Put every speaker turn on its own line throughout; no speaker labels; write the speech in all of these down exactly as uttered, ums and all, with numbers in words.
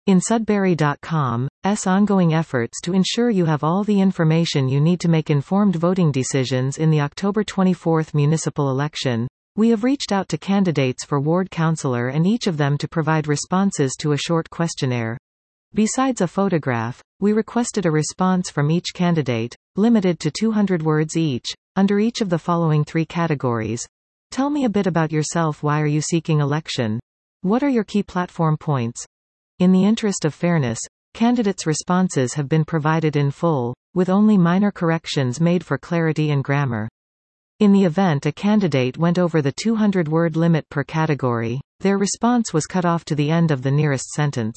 In Sudbury dot com's ongoing efforts to ensure you have all the information you need to make informed voting decisions in the October twenty-fourth municipal election, we have reached out to candidates for ward councillor and each of them to provide responses to a short questionnaire. Besides a photograph, we requested a response from each candidate, limited to two hundred words each, under each of the following three categories. Tell me a bit about yourself. Why are you seeking election? What are your key platform points? In the interest of fairness, candidates' responses have been provided in full, with only minor corrections made for clarity and grammar. In the event a candidate went over the two hundred word limit per category, their response was cut off to the end of the nearest sentence.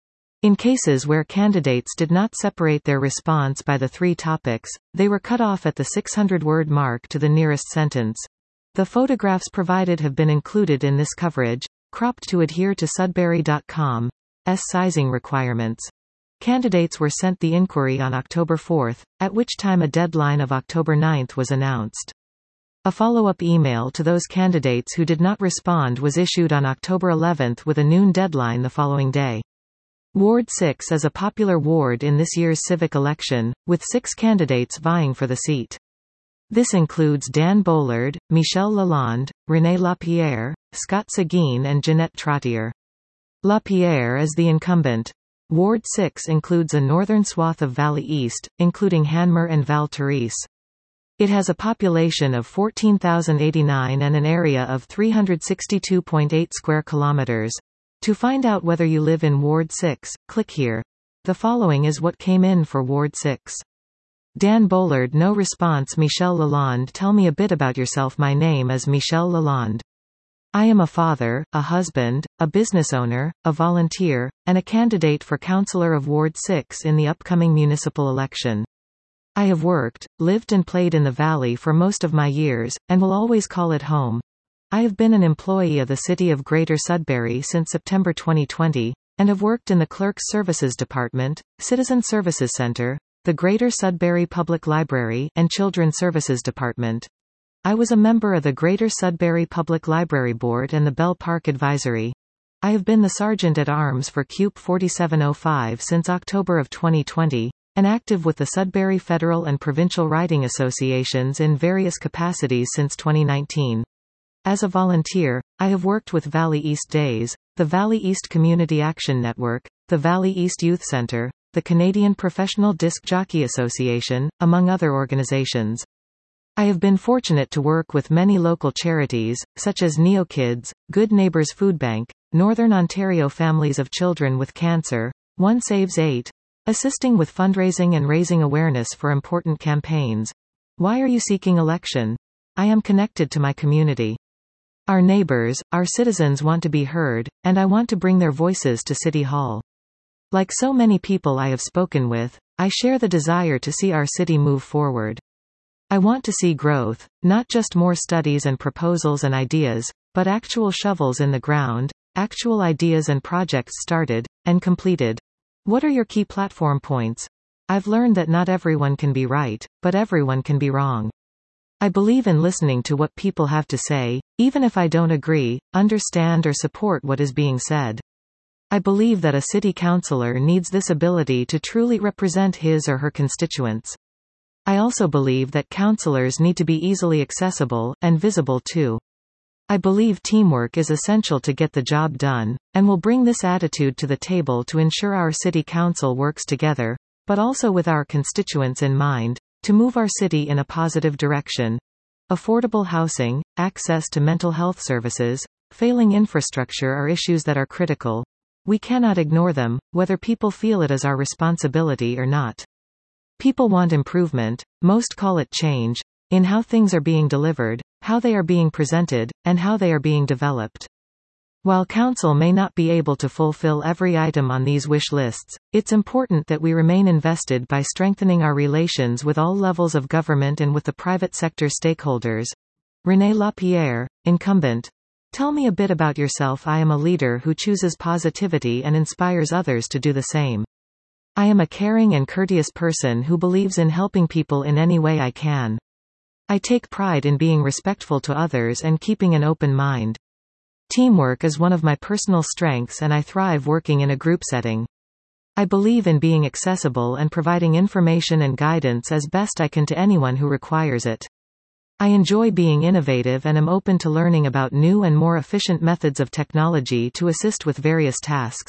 In cases where candidates did not separate their response by the three topics, they were cut off at the six hundred word mark to the nearest sentence. The photographs provided have been included in this coverage, cropped to adhere to Sudbury dot com's sizing requirements. Candidates were sent the inquiry on October fourth, at which time a deadline of October ninth was announced. A follow-up email to those candidates who did not respond was issued on October eleventh with a noon deadline the following day. Ward six is a popular ward in this year's civic election, with six candidates vying for the seat. This includes Dan Bollard, Michel Lalonde, René Lapierre, Scott Seguin and Jeanette Trottier. Lapierre is the incumbent. Ward six includes a northern swath of Valley East, including Hanmer and Val Therese. It has a population of fourteen thousand eighty-nine and an area of three hundred sixty-two point eight square kilometers. To find out whether you live in Ward six, click here. The following is what came in for Ward six. Dan Bollard, no response. Michel Lalonde, tell me a bit about yourself. My name is Michel Lalonde. I am a father, a husband, a business owner, a volunteer, and a candidate for councillor of Ward six in the upcoming municipal election. I have worked, lived and played in the Valley for most of my years, and will always call it home. I have been an employee of the City of Greater Sudbury since September twenty twenty, and have worked in the Clerk's Services Department, Citizen Services Center, the Greater Sudbury Public Library, and Children's Services Department. I was a member of the Greater Sudbury Public Library Board and the Bell Park Advisory. I have been the Sergeant at Arms for C U P forty-seven oh five since October of twenty twenty, and active with the Sudbury Federal and Provincial Writing Associations in various capacities since twenty nineteen. As a volunteer, I have worked with Valley East Days, the Valley East Community Action Network, the Valley East Youth Center, the Canadian Professional Disc Jockey Association, among other organizations. I have been fortunate to work with many local charities, such as NeoKids, Good Neighbors Food Bank, Northern Ontario Families of Children with Cancer, One Saves Eight, assisting with fundraising and raising awareness for important campaigns. Why are you seeking election? I am connected to my community. Our neighbors, our citizens want to be heard, and I want to bring their voices to City Hall. Like so many people I have spoken with, I share the desire to see our city move forward. I want to see growth, not just more studies and proposals and ideas, but actual shovels in the ground, actual ideas and projects started, and completed. What are your key platform points? I've learned that not everyone can be right, but everyone can be wrong. I believe in listening to what people have to say, even if I don't agree, understand or support what is being said. I believe that a city councillor needs this ability to truly represent his or her constituents. I also believe that councillors need to be easily accessible, and visible too. I believe teamwork is essential to get the job done, and will bring this attitude to the table to ensure our city council works together, but also with our constituents in mind, to move our city in a positive direction. Affordable housing, access to mental health services, failing infrastructure are issues that are critical. We cannot ignore them, whether people feel it is our responsibility or not. People want improvement, most call it change, in how things are being delivered, how they are being presented, and how they are being developed. While Council may not be able to fulfill every item on these wish lists, it's important that we remain invested by strengthening our relations with all levels of government and with the private sector stakeholders. René Lapierre, incumbent. Tell me a bit about yourself. I am a leader who chooses positivity and inspires others to do the same. I am a caring and courteous person who believes in helping people in any way I can. I take pride in being respectful to others and keeping an open mind. Teamwork is one of my personal strengths and I thrive working in a group setting. I believe in being accessible and providing information and guidance as best I can to anyone who requires it. I enjoy being innovative and am open to learning about new and more efficient methods of technology to assist with various tasks.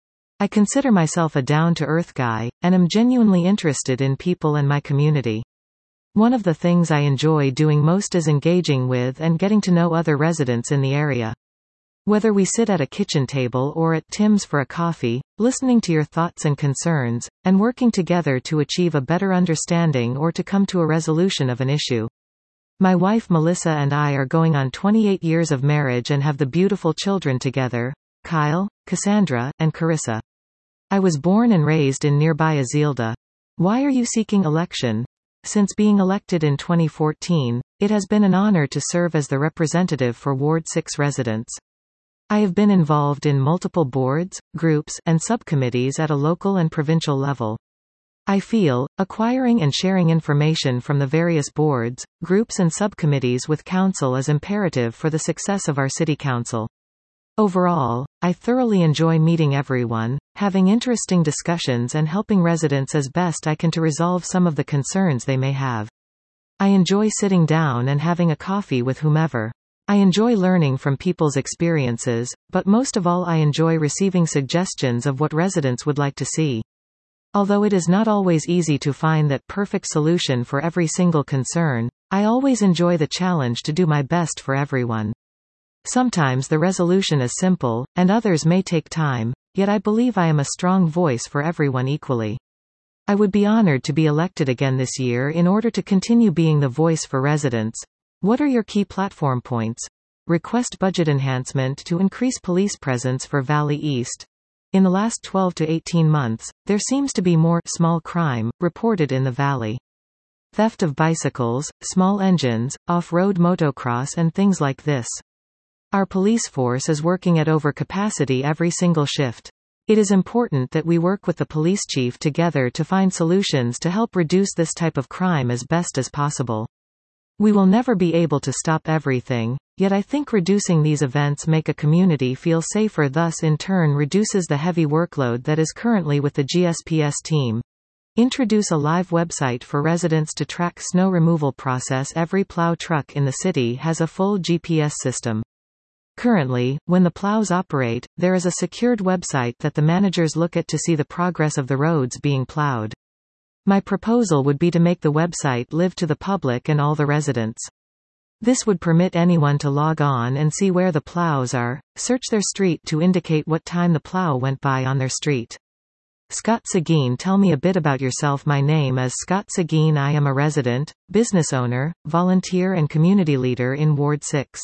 I consider myself a down-to-earth guy, and am genuinely interested in people and my community. One of the things I enjoy doing most is engaging with and getting to know other residents in the area. Whether we sit at a kitchen table or at Tim's for a coffee, listening to your thoughts and concerns, and working together to achieve a better understanding or to come to a resolution of an issue. My wife Melissa and I are going on twenty-eight years of marriage and have the beautiful children together, Kyle, Cassandra, and Carissa. I was born and raised in nearby Azilda. Why are you seeking election? Since being elected in twenty fourteen, it has been an honor to serve as the representative for Ward six residents. I have been involved in multiple boards, groups, and subcommittees at a local and provincial level. I feel, acquiring and sharing information from the various boards, groups and subcommittees with Council is imperative for the success of our City Council. Overall, I thoroughly enjoy meeting everyone, having interesting discussions and helping residents as best I can to resolve some of the concerns they may have. I enjoy sitting down and having a coffee with whomever. I enjoy learning from people's experiences, but most of all I enjoy receiving suggestions of what residents would like to see. Although it is not always easy to find that perfect solution for every single concern, I always enjoy the challenge to do my best for everyone. Sometimes the resolution is simple, and others may take time, yet I believe I am a strong voice for everyone equally. I would be honored to be elected again this year in order to continue being the voice for residents. What are your key platform points? Request budget enhancement to increase police presence for Valley East. In the last twelve to eighteen months, there seems to be more small crime reported in the valley. Theft of bicycles, small engines, off-road motocross and things like this. Our police force is working at overcapacity every single shift. It is important that we work with the police chief together to find solutions to help reduce this type of crime as best as possible. We will never be able to stop everything, yet I think reducing these events make a community feel safer, thus in turn reduces the heavy workload that is currently with the G S P S team. Introduce a live website for residents to track snow removal process. Every plow truck in the city has a full G P S system. Currently, when the plows operate, there is a secured website that the managers look at to see the progress of the roads being plowed. My proposal would be to make the website live to the public and all the residents. This would permit anyone to log on and see where the plows are, search their street to indicate what time the plow went by on their street. Scott Seguin, tell me a bit about yourself. My name is Scott Seguin. I am a resident, business owner, volunteer and community leader in Ward six.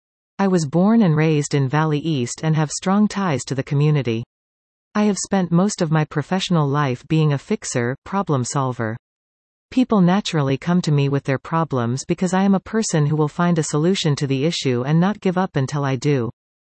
I was born and raised in Valley East and have strong ties to the community. I have spent most of my professional life being a fixer, problem solver. People naturally come to me with their problems because I am a person who will find a solution to the issue and not give up until I do.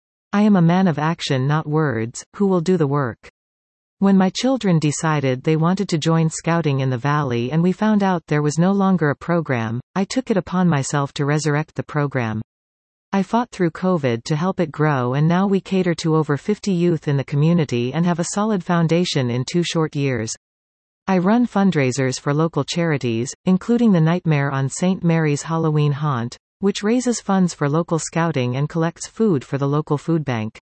I am a man of action, not words, who will do the work. When my children decided they wanted to join Scouting in the Valley and we found out there was no longer a program, I took it upon myself to resurrect the program. I fought through COVID to help it grow, and now we cater to over fifty youth in the community and have a solid foundation in two short years. I run fundraisers for local charities, including the Nightmare on Saint Mary's Halloween Haunt, which raises funds for local scouting and collects food for the local food bank.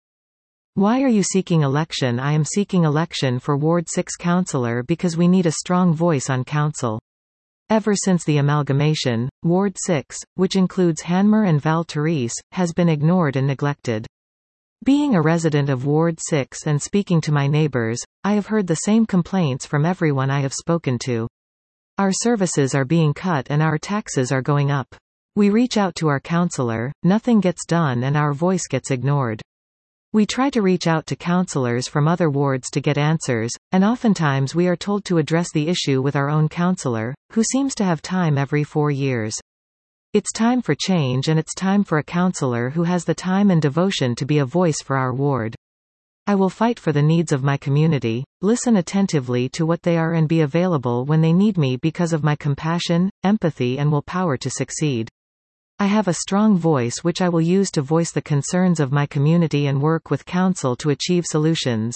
Why are you seeking election? I am seeking election for Ward six councillor because we need a strong voice on council. Ever since the amalgamation, Ward six, which includes Hanmer and Val Therese, has been ignored and neglected. Being a resident of Ward six and speaking to my neighbors, I have heard the same complaints from everyone I have spoken to. Our services are being cut and our taxes are going up. We reach out to our councillor, nothing gets done and our voice gets ignored. We try to reach out to councillors from other wards to get answers, and oftentimes we are told to address the issue with our own councillor, who seems to have time every four years. It's time for change, and it's time for a councillor who has the time and devotion to be a voice for our ward. I will fight for the needs of my community, listen attentively to what they are and be available when they need me because of my compassion, empathy and willpower to succeed. I have a strong voice which I will use to voice the concerns of my community and work with council to achieve solutions.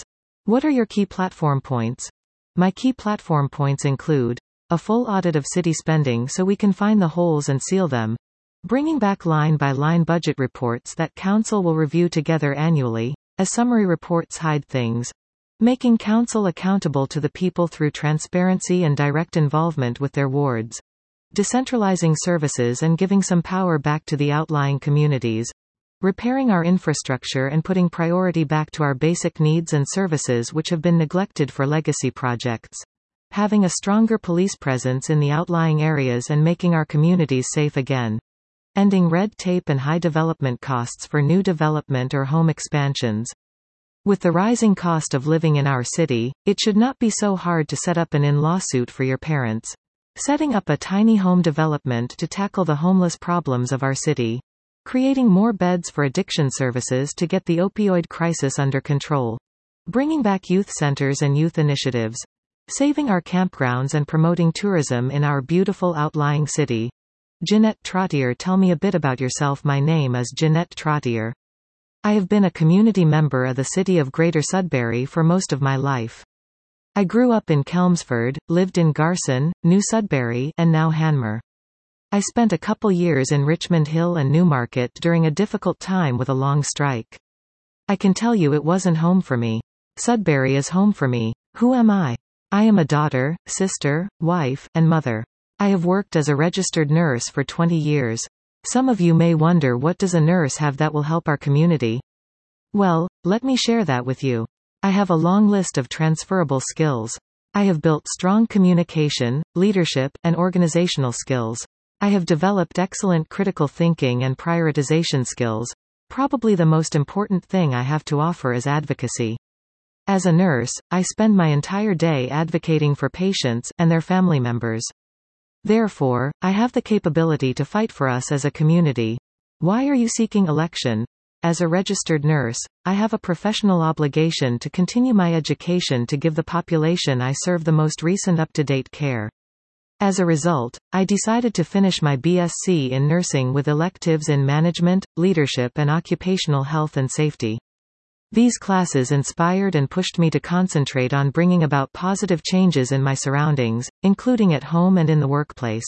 What are your key platform points? My key platform points include a full audit of city spending so we can find the holes and seal them, bringing back line-by-line budget reports that council will review together annually, as summary reports hide things, making council accountable to the people through transparency and direct involvement with their wards, decentralizing services and giving some power back to the outlying communities, repairing our infrastructure and putting priority back to our basic needs and services which have been neglected for legacy projects, having a stronger police presence in the outlying areas and making our communities safe again, ending red tape and high development costs for new development or home expansions. With the rising cost of living in our city, it should not be so hard to set up an in-law suit for your parents. Setting up a tiny home development to tackle the homeless problems of our city. Creating more beds for addiction services to get the opioid crisis under control. Bringing back youth centers and youth initiatives. Saving our campgrounds and promoting tourism in our beautiful outlying city. Jeanette Trottier. Tell me a bit about yourself. My name is Jeanette Trottier. I have been a community member of the city of Greater Sudbury for most of my life. I grew up in Chelmsford, lived in Garson, New Sudbury, and now Hanmer. I spent a couple years in Richmond Hill and Newmarket during a difficult time with a long strike. I can tell you it wasn't home for me. Sudbury is home for me. Who am I? I am a daughter, sister, wife, and mother. I have worked as a registered nurse for twenty years. Some of you may wonder, what does a nurse have that will help our community? Well, let me share that with you. I have a long list of transferable skills. I have built strong communication, leadership, and organizational skills. I have developed excellent critical thinking and prioritization skills. Probably the most important thing I have to offer is advocacy. As a nurse, I spend my entire day advocating for patients and their family members. Therefore, I have the capability to fight for us as a community. Why are you seeking election? As a registered nurse, I have a professional obligation to continue my education to give the population I serve the most recent up-to-date care. As a result, I decided to finish my B S c in nursing with electives in management, leadership and occupational health and safety. These classes inspired and pushed me to concentrate on bringing about positive changes in my surroundings, including at home and in the workplace.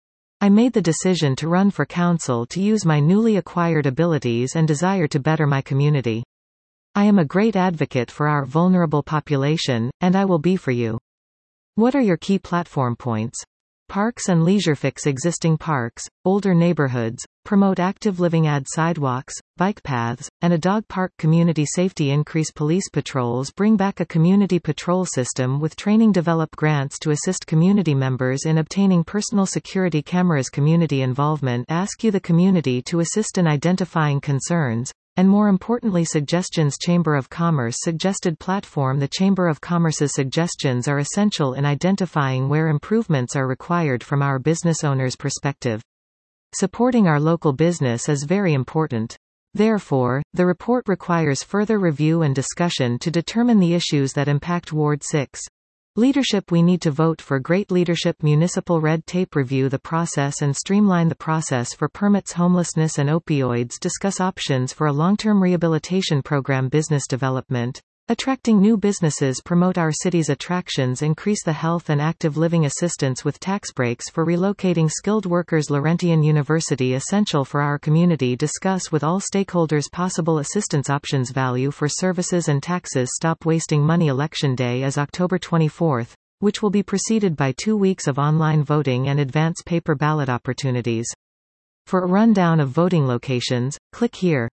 I made the decision to run for council to use my newly acquired abilities and desire to better my community. I am a great advocate for our vulnerable population, and I will be for you. What are your key platform points? Parks and leisure. Fix existing parks, older neighborhoods, promote active living. Add sidewalks, bike paths, and a dog park. Community safety. Increase police patrols. Bring back a community patrol system with training. Develop grants to assist community members in obtaining personal security cameras. Community involvement. Ask you the community to assist in identifying concerns, and more importantly suggestions. Chamber of Commerce suggested platform. The Chamber of Commerce's suggestions are essential in identifying where improvements are required from our business owners' perspective. Supporting our local business is very important. Therefore, the report requires further review and discussion to determine the issues that impact Ward six. Leadership. We need to vote for great leadership. Municipal red tape. Review the process and streamline the process for permits. Homelessness and opioids. Discuss options for a long-term rehabilitation program. Business development. Attracting new businesses. Promote our city's attractions. Increase the health and active living assistance with tax breaks for relocating skilled workers. Laurentian University. Essential for our community. Discuss with all stakeholders possible assistance options. Value for services and taxes. Stop wasting money. Election day is October twenty-fourth, which will be preceded by two weeks of online voting and advance paper ballot opportunities. For a rundown of voting locations, click here.